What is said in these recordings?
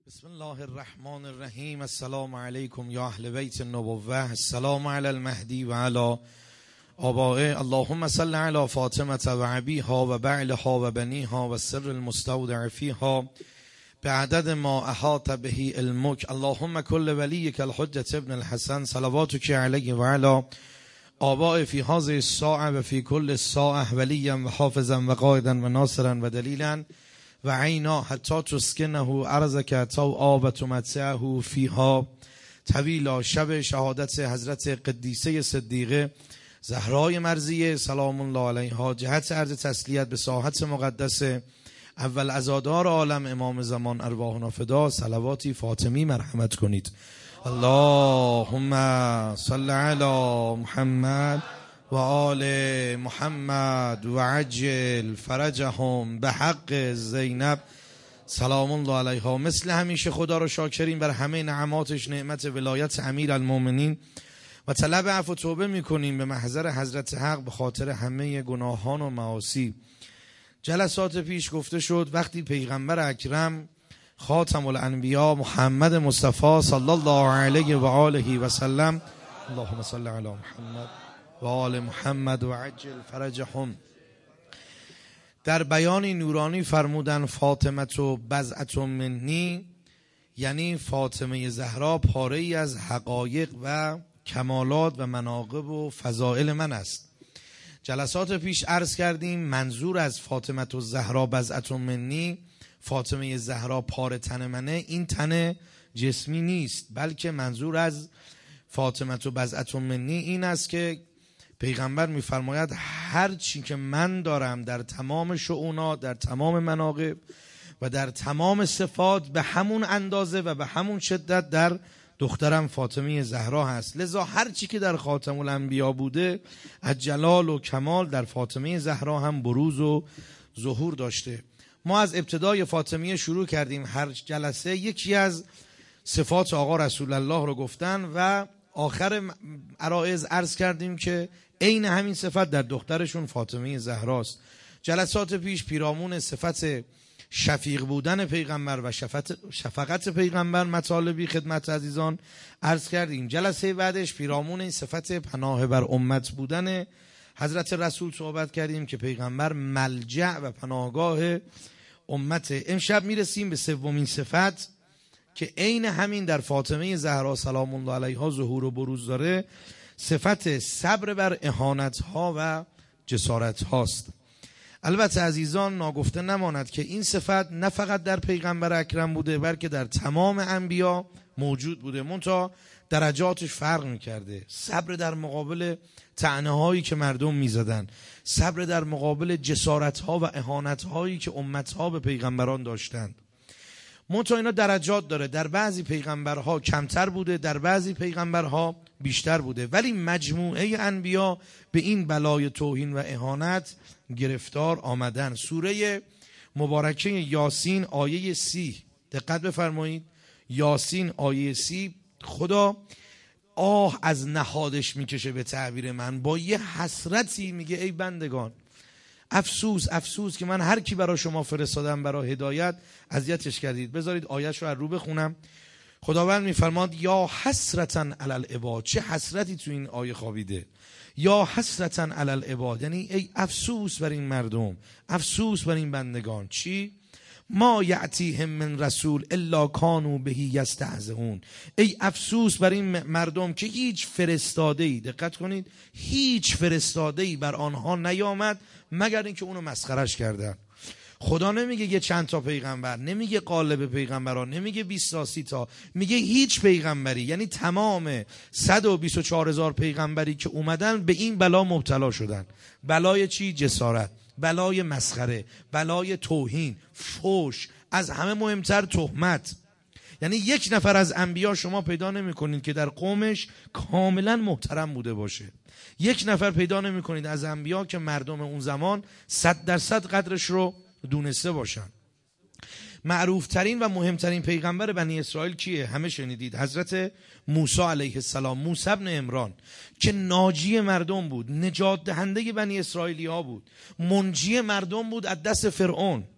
بسم الله الرحمن الرحیم. السلام علیکم یا اهل بیت النبوة. السلام علی المهدی و علی آبائه. اللهم صل علی فاطمه و ابیها و بعلها و بنیها و السر المستودع فیها بعدد ما احاط به علمک. اللهم کل ولیک الحجة ابن الحسن صلواتک علیه و علی آبائه فی هذه الساعه و فی کل ساعه ولیا و حافظا و قائدا و ناصرا و دلیلا و عینا حتی تسکنه ارضک طوعا و تمتعه فیها طویلا. شب شهادت حضرت قدیسه صدیقه زهرای مرضیه سلام الله علیها، جهت عرض تسلیت به ساحت مقدس اول عزادار عالم امام زمان ارواحنا فدا. صلواتی فاطمی مرحمت کنید. اللهم صل علی محمد و آل محمد و عجل فرجهم به حق زینب سلام الله علیها. مثل همیشه خدا رو شاکریم بر همه نعماتش، نعمت ولایت امیر المؤمنین و طلب عفو و توبه میکنیم به محضر حضرت حق به خاطر همه گناهان و معاصی. جلسات پیش گفته شد وقتی پیغمبر اکرم خاتم الانبیا محمد مصطفی صلی الله علیه و آله و سلم، اللهم صل علی محمد و آل محمد و عجل فرجهم، در بیانی نورانی فرمودن فاطمه و بضعة منی، یعنی فاطمه زهرا پاره ای از حقایق و کمالات و مناقب و فضائل من است. جلسات پیش عرض کردیم منظور از فاطمه الزهرا بضعة منی، فاطمه زهرا پاره تن منه، این تن جسمی نیست، بلکه منظور از فاطمه بضعة منی این است که پیغمبر میفرماید هر چی که من دارم در تمام شؤونات، در تمام مناقب و در تمام صفات به همون اندازه و به همون شدت در دخترم فاطمه زهرا هست. لذا هر چی که در خاتم الانبیا بوده از جلال و کمال در فاطمه زهرا هم بروز و ظهور داشته. ما از ابتدای فاطمیه شروع کردیم، هر جلسه یکی از صفات آقا رسول الله رو گفتن و آخر عرایض عرض کردیم که عین همین صفت در دخترشون فاطمه زهراست. جلسات پیش پیرامون صفت شفیق بودن پیغمبر و شفقت پیغمبر مطالبی خدمت عزیزان عرض کردیم. جلسه بعدش پیرامون این صفت پناه بر امت بودن حضرت رسول صحبت کردیم که پیغمبر ملجأ و پناهگاه امت. امشب میرسیم به سومین صفت که عین همین در فاطمه زهرا سلام الله علیها ظهور و بروز داره، صفت صبر بر اهانت ها و جسارت هاست. البته عزیزان ناگفته نماند که این صفت نه فقط در پیغمبر اکرم بوده بلکه در تمام انبیا موجود بوده، منتها درجاتش فرق میکرده. صبر در مقابل طعنه هایی که مردم میزدن، صبر در مقابل جسارت ها و اهانت هایی که امت ها به پیغمبران داشتند. منتها اینا درجات داره، در بعضی پیغمبرها کمتر بوده، در بعضی پیغمبرها بیشتر بوده، ولی مجموعه انبیا به این بلای توهین و اهانت گرفتار آمدن. سوره مبارکه یاسین آیه 30 دقت بفرمایید. یاسین آیه 30 خدا آه از نهادش میکشه به تعبیر من، با یه حسرتی میگه ای بندگان افسوس افسوس که من هر کی برای شما فرستادم برای هدایت اذیتش کردید. بذارید آیه‌اش رو از رو بخونم. خداوند میفرماد یا حسرتاً علی العباد، چه حسرتی تو این آیه خوابیده. یا حسرتاً علی العباد یعنی ای افسوس بر این مردم، افسوس بر این بندگان. چی؟ ما یأتیهم من رسول الا کانوا به یستهزئون، ای افسوس بر این مردم که هیچ فرستاده‌ای، دقت کنید، هیچ فرستاده‌ای بر آنها نیامد مگر اینکه اونو مسخرش کردن. خدا نمیگه یه چند تا پیغمبر، نمیگه قالب پیغمبران، نمیگه 20 تا 30 تا، میگه هیچ پیغمبری، یعنی تمام 124,000 پیغمبری که اومدن به این بلا مبتلا شدن. بلای چی؟ جسارت، بلای مسخره، بلای توهین، فحش، از همه مهمتر تهمت. یعنی یک نفر از انبیا شما پیدا نمی کنید که در قومش کاملا محترم بوده باشه. یک نفر پیدا نمی کنید از انبیا که مردم اون زمان 100% قدرش رو دونسته باشن. معروف ترین و مهمترین پیغمبر بنی اسرائیل کیه؟ همه شنیدید، حضرت موسی علیه السلام، موسی ابن عمران، که ناجی مردم بود، نجات دهنده بنی اسرائیلی ها بود، منجی مردم بود از دست فرعون.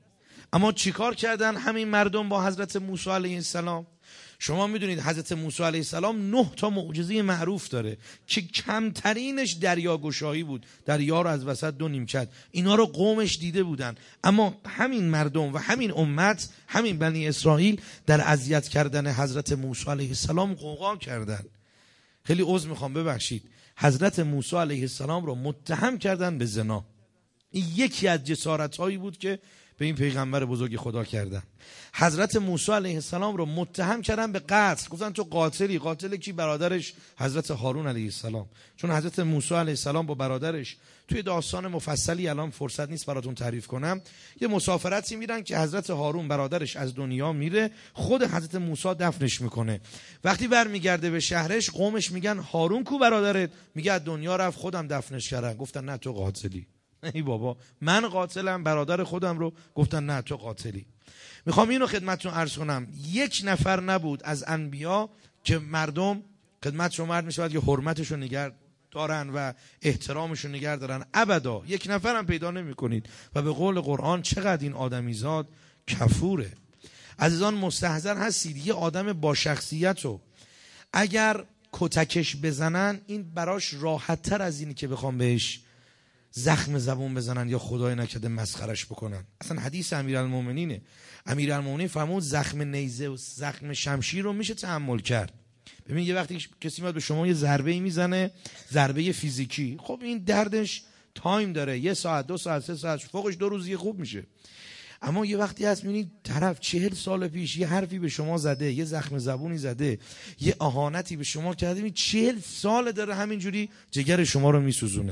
اما چیکار کردن همین مردم با حضرت موسی علیه السلام؟ شما میدونید حضرت موسی علیه السلام 9 تا معجزه معروف داره که کمترینش دریاگشایی بود، دریا رو از وسط 2 نیم کرد. اینا رو قومش دیده بودن، اما همین مردم و همین امت، همین بنی اسرائیل در اذیت کردن حضرت موسی علیه السلام غوغا کردن. خیلی عذر میخوام، ببخشید، حضرت موسی علیه السلام رو متهم کردن به زنا. این یکی از جسارت‌هایی بود که به این پیغمبر بزرگ خدا کردن. حضرت موسی علیه السلام رو متهم کردن به قتل، گفتن تو قاتلی. قاتل کی؟ برادرش حضرت هارون علیه السلام. چون حضرت موسی علیه السلام با برادرش توی داستان مفصلی، الان فرصت نیست براتون تعریف کنم، یه مسافرتی میرن که حضرت هارون برادرش از دنیا میره، خود حضرت موسی دفنش میکنه. وقتی برمیگرده به شهرش، قومش میگن هارون کو برادرت؟ میگه از دنیا رفت، خودم دفنش کردم. گفتن نه تو قاتلی. ای بابا، من قاتلم، برادر خودم رو. گفتن نه تو قاتلی. میخوام اینو خدمتتون عرض کنم، 1 نفر نبود از انبیا که مردم خدمتشون عرض میشه که حرمتشو نگه دارن و احترامشو نگه دارن. ابدا 1 نفر هم پیدا نمیکنید. و به قول قرآن چقدر این آدمیزاد کفوره. عزیزان مستحضر هستید، یه آدم با شخصیتو اگر کتکش بزنن، این براش راحت تر از اینی که بخوام بهش زخم زبون بزنن یا خدای نکرده مسخرش بکنن. اصلا حدیث امیرالمومنینه. امیرالمومنین فرمود زخم نیزه و زخم شمشیر رو میشه تحمل کرد. ببین یه وقتی کسی میاد به شما یه ضربه میزنه، ضربه فیزیکی، خب این دردش تایم داره، 1 ساعت 2 ساعت 3 ساعت، فوقش 2 روز خوب میشه. اما یه وقتی هست میبینید طرف 40 سال پیش یه حرفی به شما زده، یه زخم زبونی زده، یه اهانتی به شما کرده، 40 سال داره همینجوری جگر شما رو میسوزونه.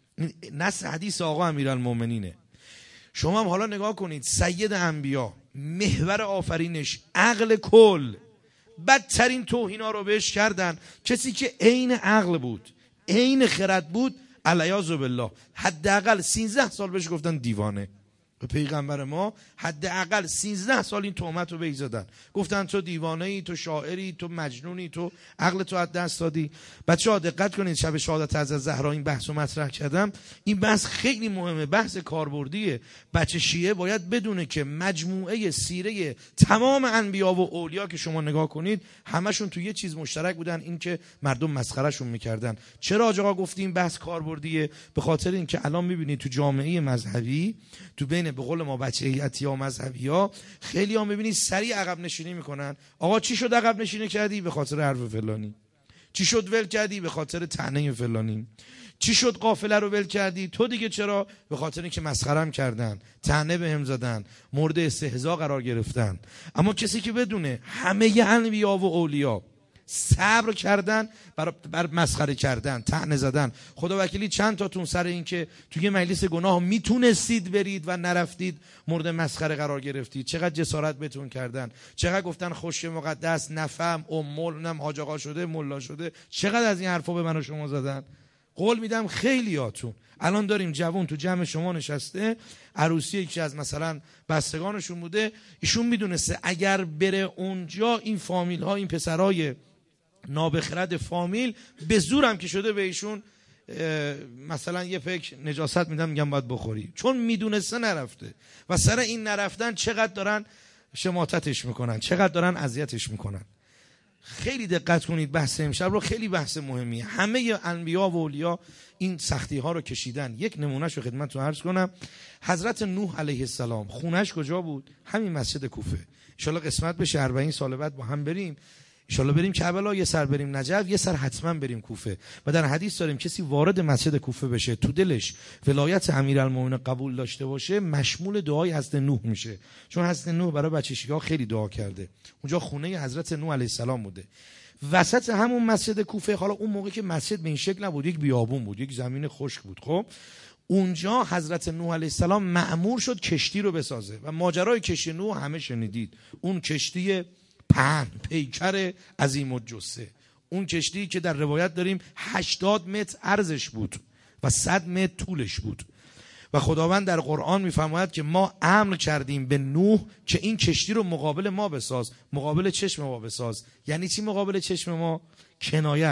نص حدیث آقا امیرالمومنینه. شما هم حالا نگاه کنید، سید انبیا، محور آفرینش، عقل کل، بدترین توهینا رو بهش کردن. کسی که عین عقل بود، عین خرد بود، علیاذ بالله، حداقل 13 سال بهش گفتن دیوانه. به پیغمبر ما حداقل 13 سال این تهمت رو بهش زدن، گفتن تو دیوانه‌ای، تو شاعری، تو مجنونی، تو عقل تو از دست دادی. بچه‌ها دقت کنید، شب شهادت حضرت زهرا این بحث رو مطرح کردم. این بحث خیلی مهمه، بحث کاربردیه. بچه شیعه باید بدونه که مجموعه سیره تمام انبیا و اولیا که شما نگاه کنید، همشون تو یه چیز مشترک بودن، این که مردم مسخرهشون میکردن. چرا آقا گفتیم بحث کاربردیه؟ به خاطر اینکه الان میبینید تو جامعه مذهبی، تو بین به قول ما بچه‌ایتی ها مذهبی ها، خیلی ها میبینید سریع عقب نشینی میکنن. آقا چی شد عقب نشینی کردی؟ به خاطر حرف فلانی. چی شد ول کردی؟ به خاطر طعنه فلانی. چی شد قافله رو ول کردی؟ تو دیگه چرا؟ به خاطر اینکه مسخرم کردن، طعنه بهم زدن، مورد استهزا قرار گرفتن. اما کسی که بدونه همه انبیا و اولیا صبر کردن بر مسخره کردن، طعنه زدن. خدا وکیلی چند تاتون سر این که توی مجلس گناه میتونستید برید و نرفتید، مورد مسخره قرار گرفتید. چقدر جسارت بهتون کردن، چقدر گفتن خوش مقدس، نفهم، امول، حاج آقا شده، ملا شده. چقدر از این حرفا به من و شما زدن. قول میدم خیلیاتون الان داریم جوون تو جمع شما نشسته، عروسی یکی از مثلا بستگانشون بوده، ایشون میدونسته اگر بره اونجا این فامیل ها، این پسرای نابخرد فامیل به زورم که شده به ایشون مثلا یه فکر نجاست میدم، میگم باید بخوری، چون میدونسته نرفته. و سر این نرفتن چقدر دارن شماتتش میکنن، چقدر دارن اذیتش میکنن. خیلی دقت کنید، بحث امشب رو خیلی بحث مهمیه. همه انبیا و اولیا این سختی ها رو کشیدن. یک نمونهش رو خدمتتون عرض کنم. حضرت نوح علیه السلام خونش کجا بود؟ همین مسجد کوفه. ان شاءالله قسمت بشه 40 سال بعد با هم بریم، انشالله بریم کربلا، یه سر بریم نجف، یه سر حتما بریم کوفه. و در حدیث داریم کسی وارد مسجد کوفه بشه، تو دلش ولایت امیرالمومنین قبول داشته باشه، مشمول دعای حضرت نوح میشه. چون حضرت نوح برای بچگی‌ها خیلی دعا کرده. اونجا خونه حضرت نوح علیه السلام بوده. وسط همون مسجد کوفه، حالا اون موقع که مسجد به این شکل نبود، یک بیابون بود، یک زمین خشک بود. خب اونجا حضرت نوح علیه السلام مأمور شد کشتی رو بسازه و ماجرای کشتی نوح همه شنیدید. اون کشتی پهن، پیکر عظیم الجثه، اون کشتی که در روایت داریم 80 متر عرضش بود و 100 متر طولش بود. و خداوند در قرآن میفرماید که ما امر کردیم به نوح که این کشتی رو مقابل ما بساز، مقابل چشم ما بساز. یعنی چی مقابل چشم ما؟ کنایه است.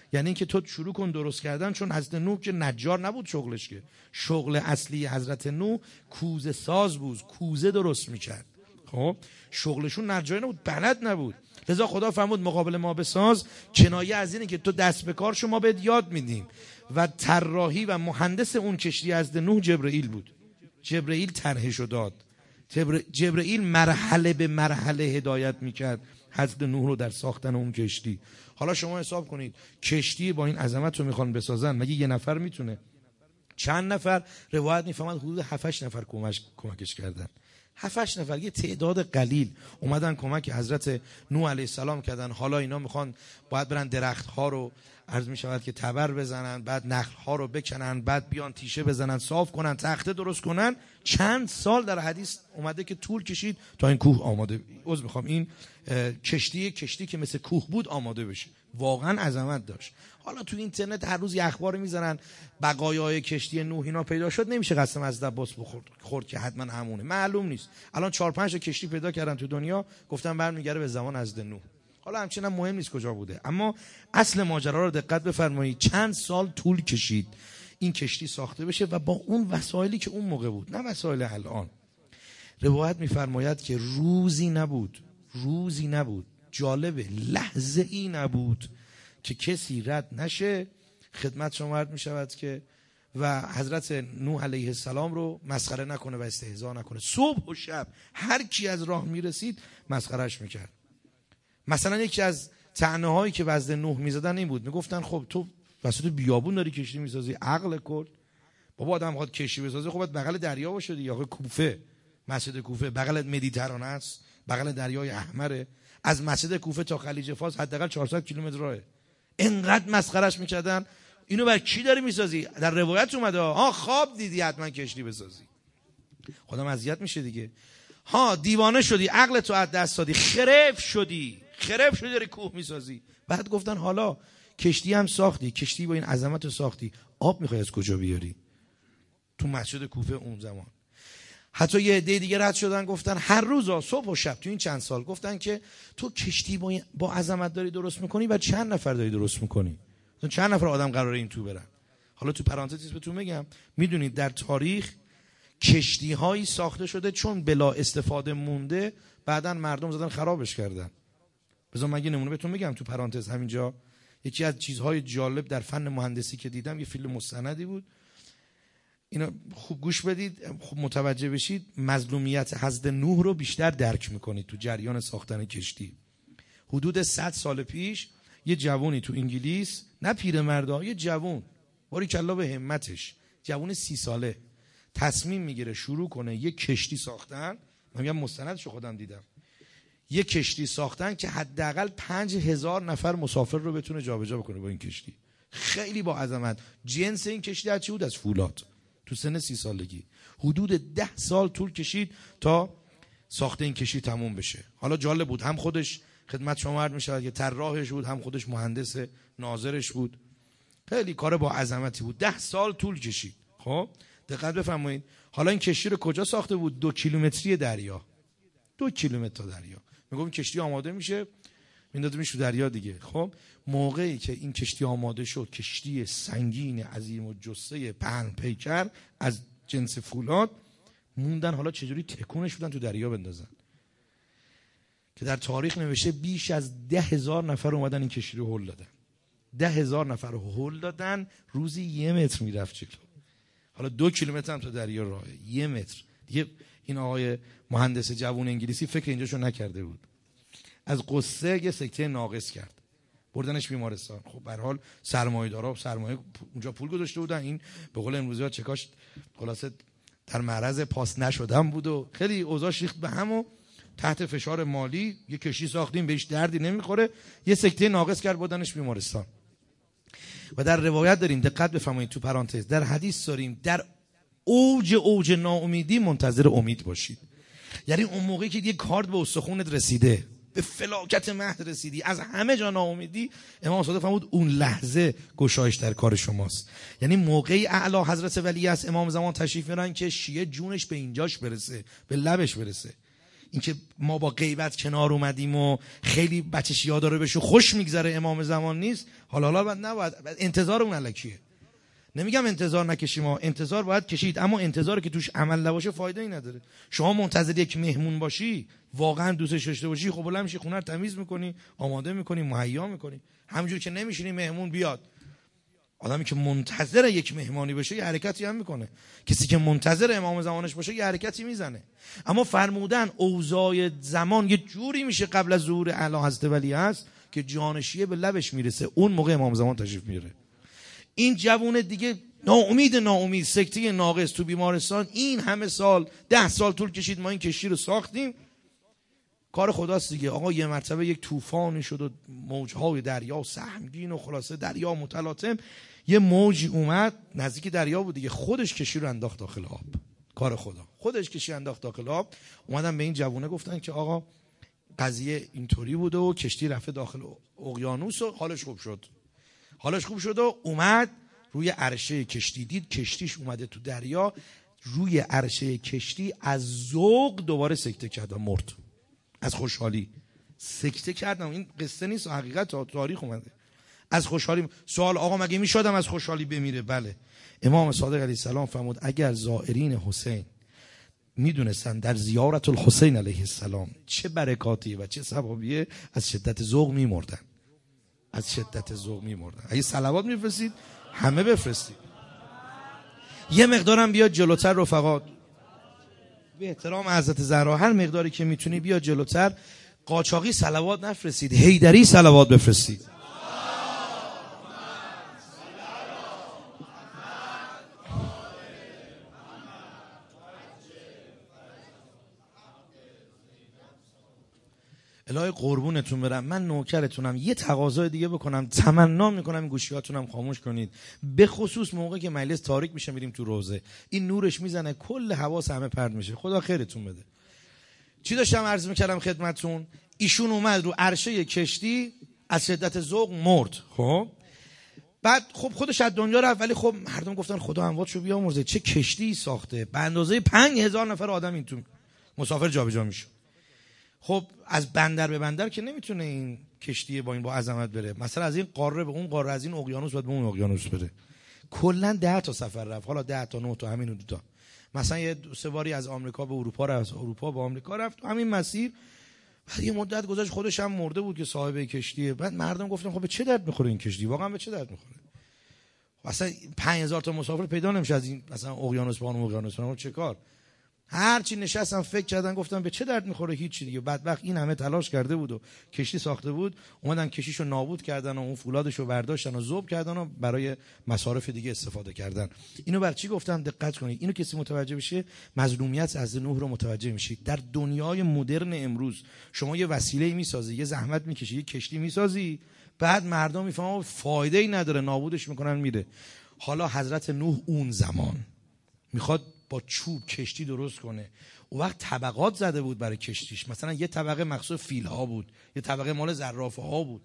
یعنی اینکه تو شروع کن درست کردن، چون حضرت نوح که نجار نبود شغلش، که شغل اصلی حضرت نوح کوزه ساز بود، کوزه درست میکرد. خب شغلشون نجاری نبود، بلد نبود. لذا خدا فرمود مقابل ما بساز، کنایه از اینه که تو دست به کار شما بهت یاد میدیم. و طراحی و مهندس اون کشتی حضرت نوح جبرئیل بود. جبرئیل طرحشو داد. جبرئیل مرحله به مرحله هدایت میکرد حضرت نوح رو در ساختن اون کشتی. حالا شما حساب کنید کشتی با این عظمت رو میخوان بسازن، مگه یه نفر میتونه؟ چند نفر؟ روایت میفهمد حدود 7-8 نفر کمکش کردن. 7-8 نفر، یه تعداد قلیل اومدن کمک حضرت نوح علیه السلام کردن. حالا اینا میخوان باید برن درخت ها رو عرض میشود که تبر بزنن، بعد نخل ها رو بکنن، بعد بیان تیشه بزنن، صاف کنن، تخته درست کنن. چند سال در حدیث اومده که طول کشید تا این کوه آماده، این کشتی که مثل کوه بود آماده بشه. واقعا عظمت داشت. حالا تو اینترنت هر روز یه اخبار میذارن بقایای کشتی نوح اینا پیدا شد، نمیشه قسم از عباس خورد که حتما همونه، معلوم نیست. الان 4-5 تا کشتی پیدا کردن تو دنیا، گفتن برمیگره به زمان حضرت نوح. حالا همچنان مهم نیست کجا بوده، اما اصل ماجرا رو دقت بفرمایید. چند سال طول کشید این کشتی ساخته بشه و با اون وسایلی که اون موقع بود، نه وسایل الان. روایت میفرماید که روزی نبود، جالبه، لحظه ای نبود که کسی رد نشه خدمت شما عرض میشود که و حضرت نوح علیه السلام رو مسخره نکنه و استهزا نکنه. صبح و شب هر کی از راه میرسید مسخرهش میکرد. مثلا یکی از طعنه هایی که وزد نوح میزدن این بود، میگفتن خب تو وسط بیابون داری کشتی میسازی، عقل کل بابا، آدم میخواد کشتی بسازه خب بغل دریا باشه دیگه. آخه کوفه، مسجد کوفه بغل مدیترانه است، بغل دریای احمره، از مسجد کوفه تا خلیج فارس حداقل 400 کیلومتر راهه. اینقدر مسخرهش میکردن. اینو بر کی داری میسازی؟ در روایت اومده خواب دیدی حتما کشتی بسازی. خودم اذیت میشه دیگه. دیوانه شدی، عقل تو از دست دادی، خرف شدی داری کوه میسازی. بعد گفتن حالا کشتی هم ساختی، کشتی با این عظمت رو ساختی، آب میخوای از کجا بیاری؟ تو مسجد کوفه اون زمان حتی یه عده دیگه رد شدن گفتن هر روز صبح و شب تو این چند سال گفتن که تو کشتی با عظمت داری درست میکنی و چند نفر داری درست میکنی؟ چند نفر آدم قراره این تو برن؟ حالا تو پرانتز بهتون میگم، میدونید در تاریخ کشتی هایی ساخته شده چون بلا استفاده مونده، بعدن مردم زدن خرابش کردن. بذار من یه نمونه بهتون میگم تو پرانتز همینجا. یکی از چیزهای جالب در فن مهندسی که دیدم، یه فیلم مستندی بود، اینا خوب گوش بدید، خوب متوجه بشید، مظلومیت حضرت نوح رو بیشتر درک میکنید تو جریان ساختن کشتی. حدود 100 سال پیش یه جوونی تو انگلیس، نه پیرمردا، یه جوون باریکلا به همتش، جوون 30 ساله تصمیم میگیره شروع کنه یه کشتی ساختن. من میگم مستندشو خودم دیدم. یه کشتی ساختن که حداقل 5000 نفر مسافر رو بتونه جابجا بکنه با این کشتی. خیلی با عظمت. جنس این کشتی از چی بود؟ از فولاد. تو سن 30 سالگی. حدود 10 سال طول کشید تا ساخت این کشتی تموم بشه. حالا جالب بود، هم خودش خدمت شما عرض می‌شود که طراحش بود، هم خودش مهندس ناظرش بود. خیلی کار با عظمتی بود. 10 سال طول کشید. خب دقت بفرمایید. حالا این کشتی رو کجا ساخته بود؟ 2 کیلومتری دریا. 2 کیلومتر تا دریا. میگم کشتی آماده میشه، میندازه میشه دریا دیگه. خب موقعی که این کشتی آماده شد، کشتی سنگین عظیم و جثه پهن پیکر از جنس فولاد، موندن حالا چجوری تکونش بدن تو دریا بندازن. که در تاریخ نوشته بیش از 10,000 نفر اومدن این کشتی رو هل دادن. 10,000 نفر رو هل دادن، روزی 1 متر میرفت جلو. حالا 2 کیلومتر هم تا دریا راهه، 1 متر دیگه. این آقای مهندس جوون انگلیسی فکر اینجاشو نکرده بود، از قصه یه سکته ناقص کرد، بردنش بیمارستان. خب به هر حال سرمایه‌دارا سرمایه اونجا پول گذاشته بودن، این به قول امروزی‌ها چکاش خلاصه در معرض پاس نشدن بود و خیلی اوضاع ریخت به هم و تحت فشار مالی یه کشتی ساختیم بهش دردی نمیخوره، یه سکته ناقص کرد بردنش بیمارستان. و در روایت داریم، دقت بفرمایید تو پرانتز، در حدیث داریم در اوج ناامیدی منتظر امید باشید. یعنی اون موقعی که یه کارد به استخونت رسیده، به فلاکت محض رسیدی، از همه جا ناامیدی، امام صادق فرمود اون لحظه گشایش در کار شماست. یعنی موقعی اعلی حضرت ولی است امام زمان تشریف میارن که شیعه جونش به اینجاش برسه، به لبش برسه. اینکه ما با غیبت کنار اومدیم و خیلی بچه‌ش یاداره بشه خوش میگذره امام زمان نیست. حالا بعد نباید انتظار اون الکیه. نمیگم انتظار نکشیم، ما انتظار باید کشید، اما انتظاری که توش عمل نباشه فایده ای نداره. شما منتظر یک مهمون باشی، واقعا دوستش داشته باشی، خب بلند میشی خونه رو تمیز میکنی، آماده میکنی، مهیا میکنی. همونجوری که نمیشینی مهمون بیاد. آدمی که منتظر یک مهمانی باشه یه حرکتی هم میکنه. کسی که منتظر امام زمانش باشه یه حرکتی میزنه. اما فرمودن اوضاع زمان یه جوری میشه قبل از ظهور اعلی حضرت ولی هست که جان شیعه به لبش میرسه، اون موقع امام زمان تشریف میاره. این جوون دیگه ناامید سکته ناقص تو بیمارستان، این همه سال 10 سال طول کشید ما این کشتی رو ساختیم. کار خداست دیگه. آقا یه مرتبه یک طوفانی شد و موجهای دریا سهمگین و خلاصه دریا متلاطم، یه موجی اومد نزدیک دریا بود دیگه، خودش کشتی رو انداخت داخل آب. کار خدا، خودش کشتی انداخت داخل آب. اومدن به این جوونه گفتن که آقا قضیه اینطوری بوده و کشتی رفته داخل اقیانوس و حالش خوب شد و اومد روی عرشه کشتی، دید کشتیش اومده تو دریا، روی عرشه کشتی از ذوق دوباره سکته کرد و مرد. از خوشحالی سکته کردم. این قصه نیست، حقیقت تاریخ اومده. از خوشحالی. سوال آقا مگه میشدم از خوشحالی بمیره؟ بله. امام صادق علیه السلام فرمود اگر زائرین حسین میدونستن در زیارت الحسین علیه السلام چه برکاتی و چه ثوابیه، از شدت ذوق میمردن. اگه صلوات میفرستید همه بفرستید. یه مقدارم بیاد جلوتر رفقا، به احترام حضرت زهرا هر مقداری که میتونی بیاد جلوتر. قاچاقی صلوات نفرستید، حیدری صلوات بفرستید. الهی قربونتون برم، من نوکرتونم. یه تقاضای دیگه بکنم، تمنا میکنم این گوشیاتونم خاموش کنید، به خصوص موقعی که مجلس تاریک میشه میریم تو روزه، این نورش میزنه کل حواس همه پرت میشه. خدا خیرتون بده. چی داشتم عرض میکردم خدمتتون؟ ایشون اومد رو عرشه کشتی، از شدت ذوق مرد. خب بعد خب خودش از دنیا رفت، ولی خب مردم گفتن خدا امواتشو بیامرزه، چه کشتی ساخته، به اندازه 5000 نفر آدم این تو مسافر جابجا میشه. خب از بندر به بندر که نمیتونه این کشتی با عظمت بره، مثلا از این قاره به اون قاره، از این اقیانوس بعد به اون اقیانوس بره. کلا 10 تا سفر رفت، حالا 10 تا 9 تا همین دو تا. مثلا یه سه باری از آمریکا به اروپا رفت، از اروپا به آمریکا رفت، همین مسیر. بعد یه مدت گذشت خودش هم مرده بود که صاحب کشتیه. بعد مردم گفتن خب به چه درد میخوره این کشتی؟ واقعا به چه درد میخوره؟ اصلا 5000 تا مسافر پیدا نمیشه از این مثلا اقیانوس به اون اقیانوس، چه کار؟ هر چی نشستم فکر کردن گفتم به چه درد میخوره؟ هیچ دیگه. بدبخت این همه تلاش کرده بود و کشتی ساخته بود، اومدن کشتیشو نابود کردن و اون فولادشو برداشتن و ذوب کردن و برای مصارف دیگه استفاده کردن. اینو بر چی گفتم؟ دقت کنید. اینو کسی متوجه بشه مظلومیت از نوح رو متوجه میشید. در دنیای مدرن امروز شما یه وسیله میسازی، یه زحمت میکشی، یه کشتی میسازی، بعد مردم میفهمن فایده ای نداره، نابودش میکنن میره. حالا حضرت نوح اون زمان میخواد با چوب کشتی درست کنه. اون وقت طبقات زده بود برای کشتیش، مثلا یه طبقه مخصوص فیل ها بود، یه طبقه مال زرافه ها بود.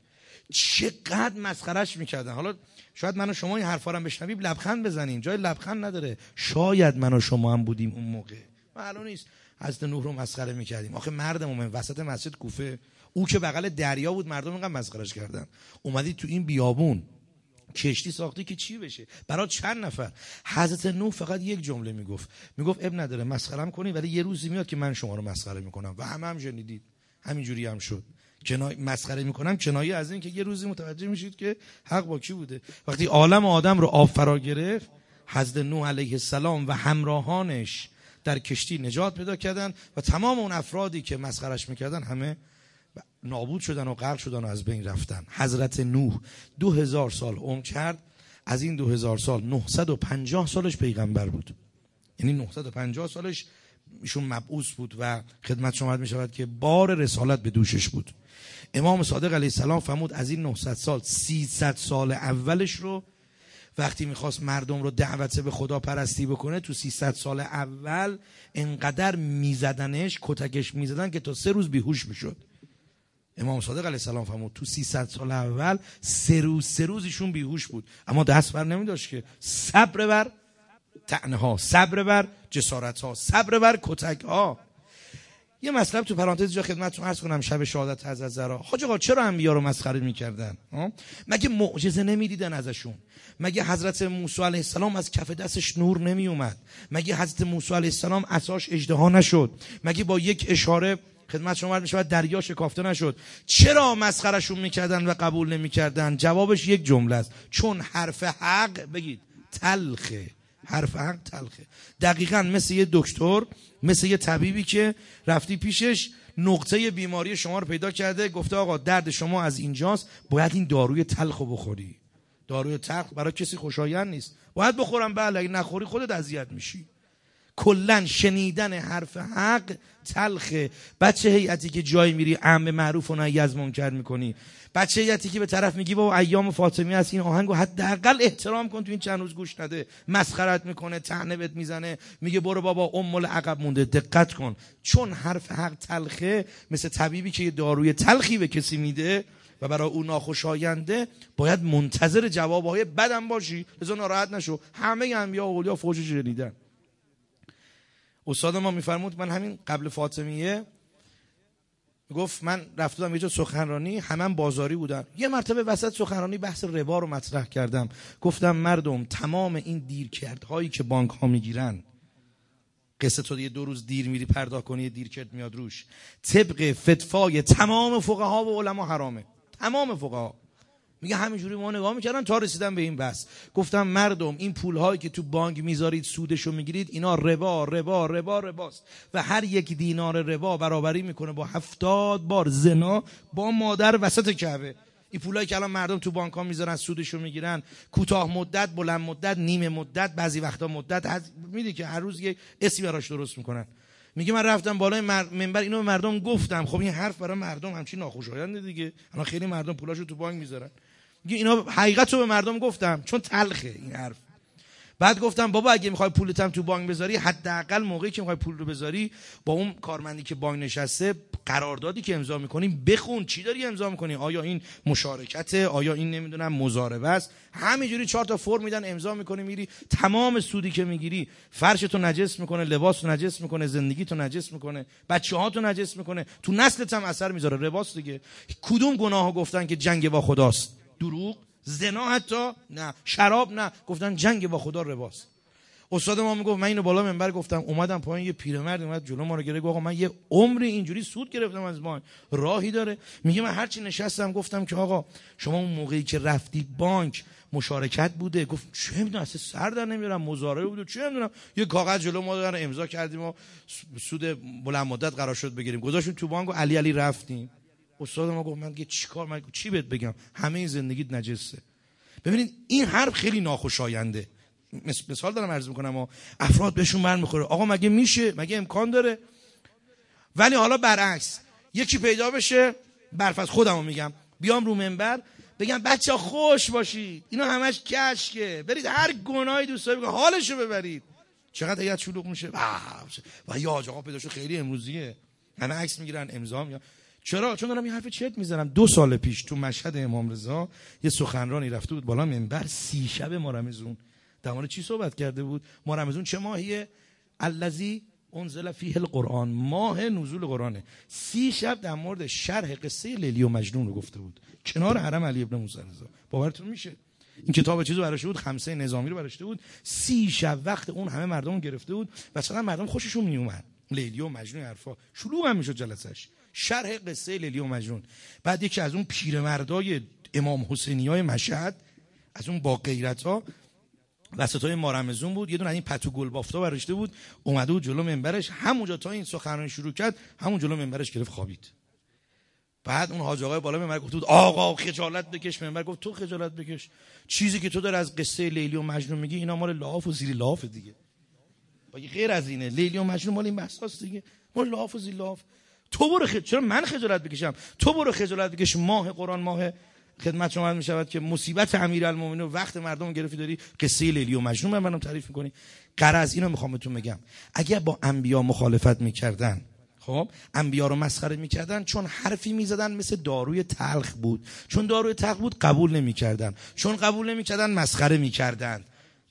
چقدر مسخرش میکردن. حالا شاید من و شما این حرفا رو بشنویم لبخند بزنیم، جای لبخند نداره. شاید من و شما هم بودیم اون موقع، معلوم نیست. حضرت نوح رو مسخره میکردیم. آخه مرد مومن وسط مسجد کوفه، او که بغل دریا بود، مردم اینقدر مسخرهش کردن. اومدی تو این بیابون کشتی ساختی که چی بشه؟ برای چند نفر؟ حضرت نوح فقط یک جمله میگفت اب نداره مسخره‌ام کنی، ولی یه روزی میاد که من شما رو مسخره میکنم. و هم شنیدید همینجوری هم شد. مسخره میکنم کنایه از این که یه روزی متوجه میشید که حق با کی بوده. وقتی عالم آدم رو آب فرا گرفت، حضرت نوح علیه السلام و همراهانش در کشتی نجات پیدا کردن و تمام اون افرادی که مسخرش میکردن همه نابود شدن و غرق شدن و از بین رفتن. حضرت نوح 2000 سال عمر کرد. از این 2000 سال 950 سالش پیغمبر بود، یعنی 950 سالش ایشون مبعوث بود و خدمت شما می شود که بار رسالت به دوشش بود. امام صادق علیه السلام فرمود از این 900 سال 300 سال اولش رو وقتی میخواست مردم رو دعوت به خدا پرستی بکنه، تو 300 سال اول انقدر میزدنش، کتکش میزدن که تا 3 روز بیهوش میشد. امام صادق علیه السلام فرمود تو 300 سال اول 3 روز ایشون بیهوش بود، اما دست بر نمیداشت که صبر بر طعنه ها، صبر بر جسارت ها، صبر بر کتک ها. یه مطلب تو پرانتز جا خدمتتون عرض کنم. شب شهادت حضرت زهرا، حاج آقا چرا انبیا رو مسخره میکردن؟ مگه معجزه نمیدیدن ازشون؟ مگه حضرت موسی علیه السلام از کف دستش نور نمی اومد؟ مگه حضرت موسی علیه السلام عصاش اژدها نشد؟ مگه با یک اشاره خدمت شما عرض میشود دریا شکافته نشد؟ چرا مسخرهشون میکردن و قبول نمیکردن؟ جوابش یک جمله است: چون حرف حق، بگید، تلخه. حرف حق تلخه. دقیقاً مثل یه دکتر، مثل یه طبیبی که رفتی پیشش، نقطه بیماری شما رو پیدا کرده، گفته آقا درد شما از اینجاست، باید این داروی تلخو بخوری. داروی تلخ برای کسی خوشایند نیست، باید بخورم. بله، اگه نخوری خودت اذیت میشی. کلن شنیدن حرف حق تلخه. بچه هیئتی که جایی میری امر معروف و نهی از منکر میکنی، بچه هیئتی که به طرف میگی بابا ایام فاطمی هست، این آهنگو حداقل احترام کن، تو این چند روز گوش نده، مسخرت میکنه، طعنه بهت میزنه، میگه برو بابا ام العقب مونده، دقت کن. چون حرف حق تلخه، مثل طبیبی که یه داروی تلخی به کسی میده و برای اون ناخوشاینده، باید منتظر جوابهای بدم باشی. لذا ناراحت نشو، همه انبیا و اولیا فوج شنیدن. استاد ما میفرمود، من همین قبل فاطمیه گفت من رفتم یه جا سخنرانی، همه بازاری بودن، یه مرتبه وسط سخنرانی بحث ربا رو مطرح کردم. گفتم مردم، تمام این دیرکردهایی که بانک ها میگیرن، قصه تو یه 2 روز دیر میری پرداخت کنی، یه دیرکرد میاد روش، طبق فتوای تمام فقها و علما حرامه. تمام فقها میگه همینجوری ما نگاه میکردن تا رسیدن به این بحث. گفتم مردم، این پولهایی که تو بانک میذارید سودشو میگیرید، اینا رباست و هر یک دینار ربا برابری میکنه با 70 بار زنا با مادر وسط کعبه. این پولایی که الان مردم تو بانک ها میذارن سودشو میگیرن، کوتاه مدت، بلند مدت، نیمه مدت، بعضی وقتا مدت، میدونی که هر روز یه اسمی براش درست میکنن. میگه من رفتم بالای منبر اینو به مردم گفتم. خب این حرف برای مردم همچین ناخوشاینده دیگه. الان خیلی مردم پولاشو تو بانک میذارن. میگه اینا حقیقت رو به مردم گفتم، چون تلخه این حرف. بعد گفتم بابا اگه میخوای پولت هم تو بانک بذاری، حداقل موقعی که میخوای پول رو بذاری با اون کارمندی که بانک نشسته، قراردادی که امضا میکنی بخون، چی داری امضا میکنی، آیا این مشارکته، آیا این نمیدونم مضاربه است. همینجوری 4 تا فرم میدن، امضا میکنی میری. تمام سودی که میگیری فرشتو نجس میکنه، لباسو نجس میکنه، زندگیتو نجس میکنه، بچه‌هاتو نجس میکنه، تو نسلت هم اثر میذاره. رباست دیگه. کدوم گناهو گفتن که جنگ با خداست؟ دروغ، زنا حتی نه، شراب نه، گفتن جنگ با خدا رباست. استاد ما میگفت، من اینو بالا منبر گفتم، اومدم پایین، یه پیرمرد اومد جلو ما رو گرفت، آقا من یه عمری اینجوری سود گرفتم از بانک، راهی داره؟ میگه من هرچی نشستم گفتم که آقا شما اون موقعی که رفتی بانک مشارکت بوده؟ گفت چه میدونم، اصلا سر در نمیارم، مضاربه بوده، چه میدونم. یه کاغذ جلو ما دادن، امضا کردیم و سود بلند مدت قرار شد بگیریم، گذاشتیم تو بانک و علی رفتیم. استاد ما گفت من چیکار، من چی بهت بگم، همه این زندگیت نجسه. ببینید این حرف خیلی ناخوشاینده. مثال دارم عرض میکنم و افراد بهشون برمیخوره، آقا مگه میشه، مگه امکان داره؟ ولی حالا برعکس، یکی پیدا بشه، برفض خودمو میگم، بیام رو منبر بگم بچه خوش باشید، اینا همش کشکه، برید هر گناهی دوست دارید حالشو ببرید. چقدر هیئت شلوغ میشه و یا آقا پیدا شد، خیلی امروزیه، همه عکس میگیرن، امضا میگن. چرا؟ چون دارم این حرف چرت میزنم. 2 سال پیش تو مشهد امام رضا یه سخنرانی رفته بود بالا منبر، 30 شب ماه رمضان در مورد چی صحبت کرده بود؟ ماه رمضان چه ماهیه؟ الذی انزل فیه القرآن، ماه نزول قرآنه. 30 شب در مورد شرح قصه لیلی و مجنون رو گفته بود کنار حرم علی ابن موسی رضا. باورتون میشه؟ این کتاب چیزو براش بود، خمسه نظامی رو براش بود. 30 شب وقت اون همه مردم گرفته بود و مثلا مردم خوششون میومد، لیلی و مجنون حرفا، شلوغ هم میشد جلسش، شرح قصه لیلی و مجنون. بعد یکی از اون پیرمردای امام حسینیای مشهد، از اون با غیرت‌ها، وسطای ماه رمضان بود، یه دونه این پتو گل بافتا برشته بود، اومده بود جلو منبرش، همونجا تا این سخنرانی شروع کرد، همون جلو منبرش گرفت خوابید. بعد اون حاج آقای بالا منبر گفت بود آقا خجالت بکش. منبر گفت تو خجالت بکش، چیزی که تو داره از قصه لیلی و مجنون میگی اینا مال لاف و زیر لاف دیگه، باقی غیر از اینه. لیلی و مجنون مال این بحثاست دیگه، مال لاف و زیر لاف. تو برو چرا من خجالت بکشم؟ تو برو خجالت بکش. ماه قرآن، ماه خدمت شما می شود که مصیبت امیرالمومنین وقت مردم گرفتی داری قصه لیلی و مجنون منم تعریف میکنی. غرض اینو میخوام بهتون بگم، اگر با انبیا مخالفت میکردن، خب انبیا رو مسخره میکردن، چون حرفی میزدن مثل داروی تلخ بود، چون داروی تلخ بود قبول نمیکردن، چون قبول نمیکردن مسخره میکردن.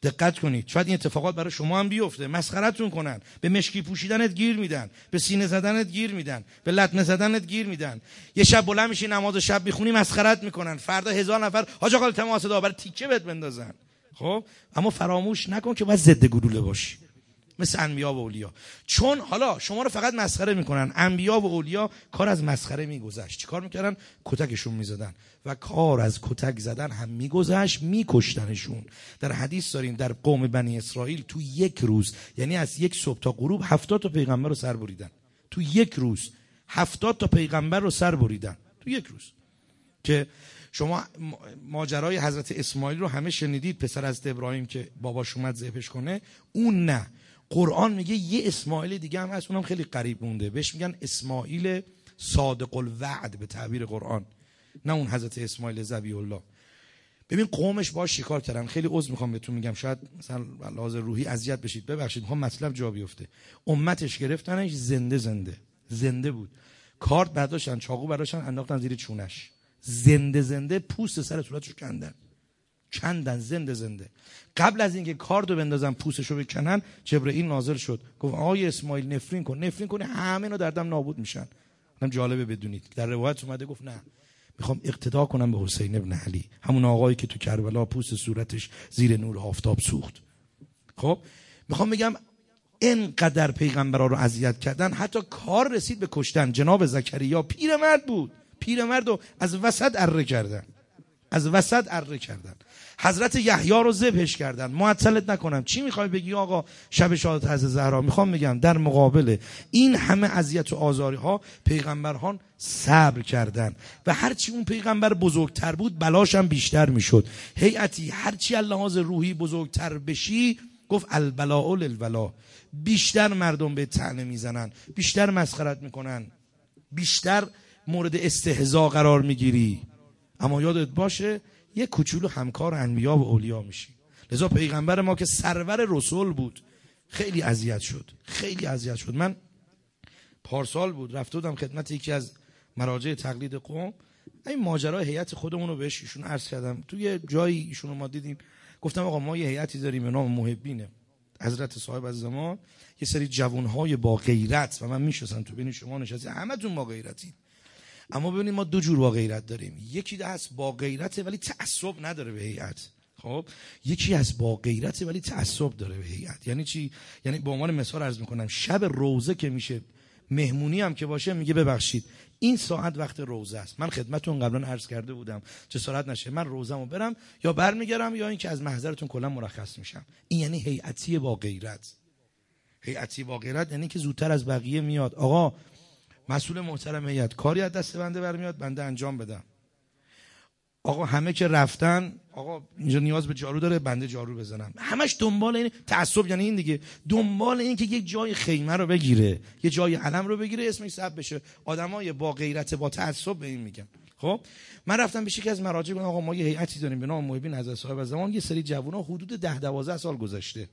دقت کنید، شاید این اتفاقات برای شما هم بیفته. مسخرتون کنن، به مشکی پوشیدنت گیر میدن، به سینه زدنت گیر میدن، به لطمه زدنت گیر میدن. یه شب بلند میشی نماز شب میخونی مسخرت میکنن، فردا 1000 نفر حاج آقا التماس دعا برای تیکه بهت بندازن. خب اما فراموش نکن که باید ضد گلوله باشی مثل انبیا و اولیا. چون حالا شما رو فقط مسخره میکنن. انبیا و اولیا کار از مسخره میگذشت. چیکار میکردن؟ کتکشون میزدن و کار از کتک زدن هم میگذشت، میکشتنشون. در حدیث داریم در قوم بنی اسرائیل تو یک روز، یعنی از یک صبح تا غروب 70 تا پیغمبر رو سر بریدن. تو یک روز 70 تا پیغمبر رو سر بریدن تو یک روز. که شما ماجرای حضرت اسماعیل رو همه شنیدید، پسر حضرت ابراهیم که باباش اومد ذبحش کنه. اون نه، قرآن میگه یه اسماعیل دیگه هم هست، اونم خیلی قریب مونده، بهش میگن اسماعیل صادق الوعد به تعبیر قرآن، نه اون حضرت اسماعیل ذبیح الله. ببین قومش باش شکار کردن. خیلی عذر میخوام بهتون میگم، شاید مثلا لحاظ روحی اذیت بشید، ببخشید، میخوام مطلب جا بیفته. امتش گرفتنش زنده بود، کارت برداشتن، چاقو برداشتن، انداختن زیر چونش، زنده پوست سر صورتشو کندن زنده. قبل از اینکه کاردو بندازن پوستشو بکنن، جبرئیل نازل شد گفت آقای اسماعیل نفرین کن، همه اینا در دم نابود میشن. هم جالبه بدونید در روایت اومده گفت نه، میخوام اقتدا کنم به حسین ابن علی، همون آقایی که تو کربلا پوست صورتش زیر نور آفتاب سوخت. خب میخوام بگم اینقدر پیغمبرا رو اذیت کردن، حتی کار رسید به کشتن. جناب زکریا پیرمرد بود، پیرمردو از وسط اره کردن. حضرت یحیی رو ذبحش کردن. معطلت نکنم، چی میخوای بگی آقا شب شهادت حضرت زهرا؟ میخوام بگم در مقابل این همه اذیت و آزاری ها پیغمبران صبر کردن و هرچی اون پیغمبر بزرگتر بود بلاش هم بیشتر میشد. هیئتی هرچی لحاظ روحی بزرگتر بشی، گفت البلاء للولا، بیشتر مردم به طعنه میزنن، بیشتر مسخرت میکنن، بیشتر مورد استهزاء قرار میگیری. اما یادت باشه یک کوچولو همکار انبیا و اولیا میشی. لذا پیغمبر ما که سرور رسول بود خیلی اذیت شد. من پارسال بود رفته بودم خدمت یکی از مراجع تقلید قوم، این ماجرای هیئت خودمون رو بهش ایشون عرض کردم. تو یه جایی ایشون رو ما دیدیم، گفتم آقا ما یه هیئتی داریم به نام محبین حضرت صاحب الزمان، یه سری جوانهای با غیرت، و من میشناسم تو بین شما نشستی همتون با غیرتین. اما ببینید ما دو جور با غیرت داریم، یکی هست با غیرته ولی تعصب نداره به هیئت. خب یکی از با غیرته ولی تعصب داره به هیئت. یعنی چی؟ یعنی به عنوان مثال عرض میکنم، شب روزه که میشه، مهمونی هم که باشه، میگه ببخشید این ساعت وقت روزه است. من خدمتتون قبلا عرض کرده بودم جسارت نشه من روزمو برم یا برمیگردم یا اینکه از محضرتون کلا مرخص میشم. این یعنی هیئتی با غیرت. هیئتی با غیرت یعنی که زودتر از بقیه میاد. آقا مسئول محترم هیئت، کاری از دست بنده برمیاد، بنده انجام بدم. آقا همه که رفتن، آقا اینجا نیاز به جارو داره، بنده جارو بزنم. همش دنبال این تعصب، یعنی این دیگه، دنبال این که یک جای خیمه رو بگیره، یه جای علم رو بگیره، اسمش ثبت بشه. آدمای با غیرت با تعصب به این میگن. خب من رفتم به یکی از مراجع گفتم آقا ما یه هیئتی داریم به نام محبین حضرت صاحب الزمان، یه سری جوونا حدود 10-12 سال گذشته،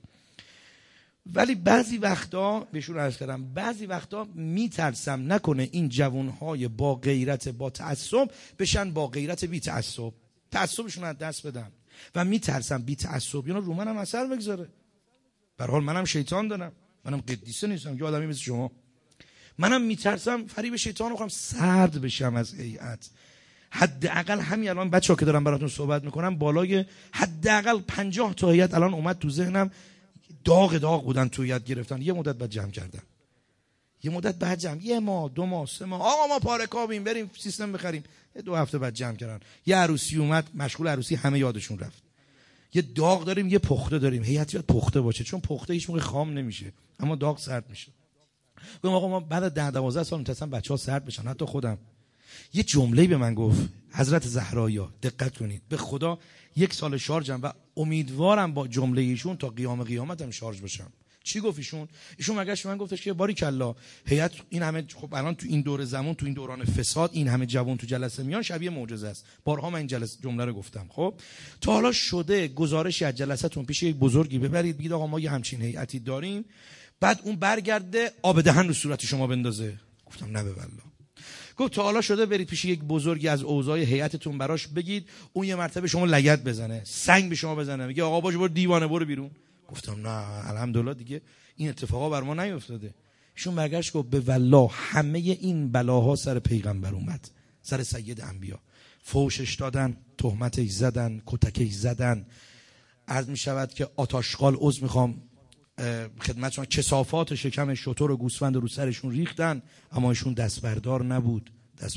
ولی بعضی وقتا بهشون عرض کردم، بعضی وقتا میترسم نکنه این جوانهای با غیرت با تعصب بشن با غیرت بی تعصب، تعصبشون از دست بدن. و میترسم بی تعصبیان رو منم اثر بگذاره. به هر حال منم شیطان دارم، منم قدیسه نیستم، یه آدمی مثل شما. منم میترسم فریب شیطان رو کنم، سرد بشم از هیئت. حداقل همین الان بچه‌ها که دارم براتون صحبت میکنم، بالای حداقل 50 تا هیئت الان اومد تو ذهنم، داغ بودن تو یاد گرفتن، یه مدت بعد جمع کردن، یه مدت بعد جمع، 1 ماه 2 ماه 3 ماه، آقا ما پارکابیم بریم سیستم بخریم، 2 هفته بعد جمع کردن. یه عروسی اومد، مشغول عروسی، همه یادشون رفت. یه داغ داریم، یه پخته داریم. هیئت باید پخته باشه، چون پخته هیچ موقع خام نمیشه، اما داغ سرد میشه. گفتم آقا ما بعد از 10-12 سال میترسم بچه‌ها سرد بشن، حتی خودم. یه جمله‌ای به من گفت حضرت زهرایا، دقت کنید، به خدا 1 سال شارژم و امیدوارم با جمله ایشون تا قیامتم شارژ بشم. چی گفت ایشون؟ ایشون مگه من گفتش که باریکلا هیئت این همه، خب الان تو این دور زمان، تو این دوران فساد، این همه جوان تو جلسه میان، شبیه معجزه است. بارها من این جمله رو گفتم. خب تا حالا شده گزارشی از جلسه‌تون پیش یک بزرگی ببرید بگید آقا ما یه همچین هیئتی داریم، بعد اون برگرده آب دهن رو صورت شما بندازه؟ گفتم نه به والله. گفت تا حالا شده برید پیش یک بزرگی از اوضاع هیئتتون براش بگید اون یه مرتبه شما لگد بزنه، سنگ به شما بزنه، میگه آقا باشه برو دیوانه برو بیرون؟ گفتم نه الحمدلله دیگه این اتفاقا بر ما نیفتاده. ایشون برگشت گفت به والله همه این بلاها سر پیغمبر اومد، سر سید انبیا. فوشش دادن، تهمتش زدن، کتکش زدن. عرض می شود که آتاشقال عذر میخوام خدمتشون، کثافات شکم شتر و گوسفند رو سرشون ریختن، اما ایشون دست بردار نبود.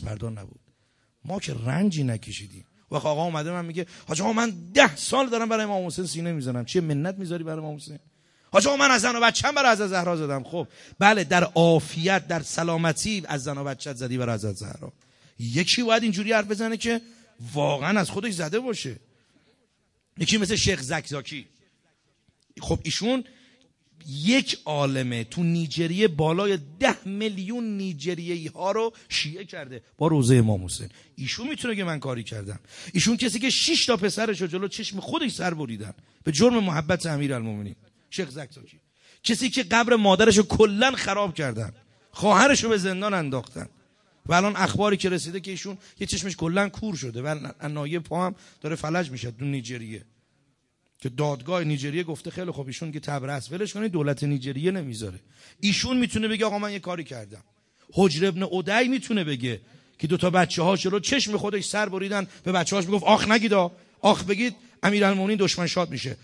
ما که رنجی نکشیدیم. وقت آقا اومده من میگه حاج آقا من 10 سال دارم برای امام حسین سینه میزنم، چه منت میذاری برای امام حسین؟ حاج آقا من از زن و بچه‌م برای حضرت زهرا زدم. خب بله، در عافیت در سلامتی از زن و بچه‌ت زدی برای حضرت زهرا. یکی باید اینجوری حرف بزنه که واقعا از خودش زده باشه. یکی مثل شیخ زکزاکی، خب ایشون یک عالمه تو نیجریه بالای 10 میلیون نیجریه‌ای ها رو شیعه کرده با روزه امام حسین. ایشون میتونه که من کاری کردم. ایشون کسی که 6 تا پسرش رو جلو چشم خودش سر بریدن به جرم محبت امیرالمومنین. شیخ زکزاکی کسی که قبر مادرش رو کلا خراب کردن، خواهرش رو به زندان انداختن و الان اخباری که رسیده که ایشون یه چشمش کلا کور شده و نایه پا هم داره فلج میشه تو نیجریه، که دادگاه نیجریه گفته خیلی خب ایشون که تبرئه ولش کنید، دولت نیجریه نمیذاره. ایشون میتونه بگه آقا من یه کاری کردم. حجر ابن عدی میتونه بگه که 2 تا بچه‌هاش رو چشم خودش سر بریدن، به بچه‌هاش میگفت آخ نگید، آخ بگید امیرالمومنین دشمن شاد میشه.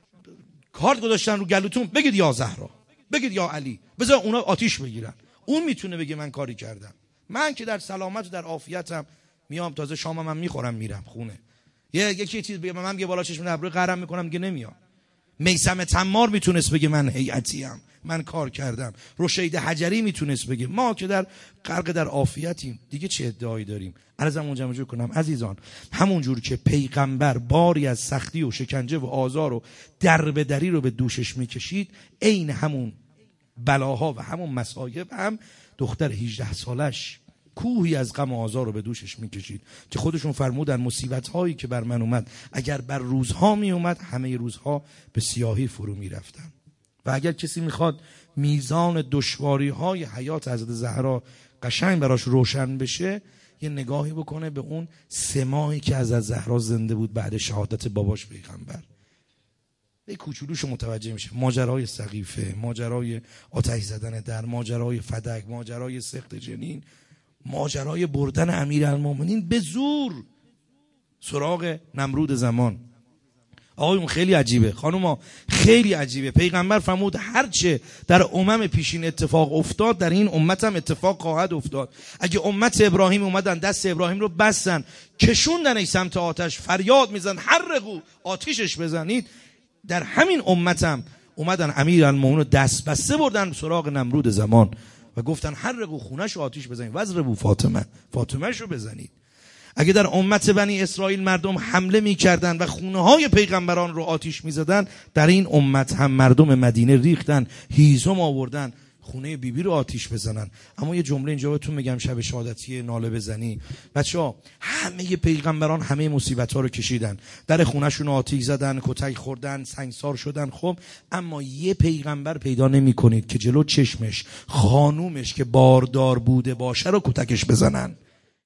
کارت گذاشتن رو گلوتون، بگید یا زهرا، بگید یا علی، بذار اونا آتیش بگیرن. اون میتونه بگه من کاری کردم. من که در سلامت و در عافیتم میام، تازه شامم هم میخورم میرم خونه. یکی چیز بگه من یه بالا چشم ابرو قرم میکنم دیگه نمیام. میثم تمار میتونست بگه من هیئتیم، من کار کردم. رشید حجری میتونست بگه. ما که در غرق در عافیتیم دیگه چه ادعایی داریم؟ عرضم جمع جور کنم عزیزان، همون جور که پیغمبر باری از سختی و شکنجه و آزار و دربدری رو به دوشش میکشید، عین همون بلاها و همون مصائب هم دختر 18 سالش کوهی از غم و آزار رو به دوشش میکشید که خودشون فرمودن مصیبت هایی که بر من اومد اگر بر روزها می اومد همه روزها به سیاهی فرو میرفتن. و اگر کسی میخواد میزان دشواری های حیات حضرت زهرا قشنگ براش روشن بشه، یه نگاهی بکنه به اون 3 ماهی که حضرت زهرا زنده بود بعد شهادت باباش پیغمبر. یه کوچولوش متوجه میشه. ماجرای سقیفه، ماجرای آتش زدن در، ماجرای فدک، ماجرای سقط جنین، ماجرای بردن امیرالمومنین به زور سراغ نمرود زمان. آقایون خیلی عجیبه، خانوما خیلی عجیبه. پیغمبر فرمود هرچه در امم پیشین اتفاق افتاد در این امت هم اتفاق خواهد افتاد. اگه امت ابراهیم اومدن دست ابراهیم رو بستن کشوندن ای سمت آتش، فریاد میزن حرقو، آتیشش بزنید، در همین امت هم اومدن امیرالمومنین رو دست بسته بردن سراغ نمرود زمان و گفتن حرقو، خونه‌شو آتیش بزنید، وزربو فاطمه‌شو بزنید. اگه در امت بنی اسرائیل مردم حمله می‌کردن و خونه‌های پیغمبران رو آتیش می‌زدن، در این امت هم مردم مدینه ریختن، هیزم آوردن خونه بیبی رو آتیش بزنن. اما یه جمله اینجا بهتون میگم شب شهادتی ناله بزنی. بچه‌ها همه پیغمبران همه مصیبت‌ها رو کشیدن، در خونه‌شون آتیش زدن، کتک خوردن، سنگسار شدن. خب اما یه پیغمبر پیدا نمی‌کنید که جلو چشمش خانومش که باردار بوده باشه رو کتکش بزنن.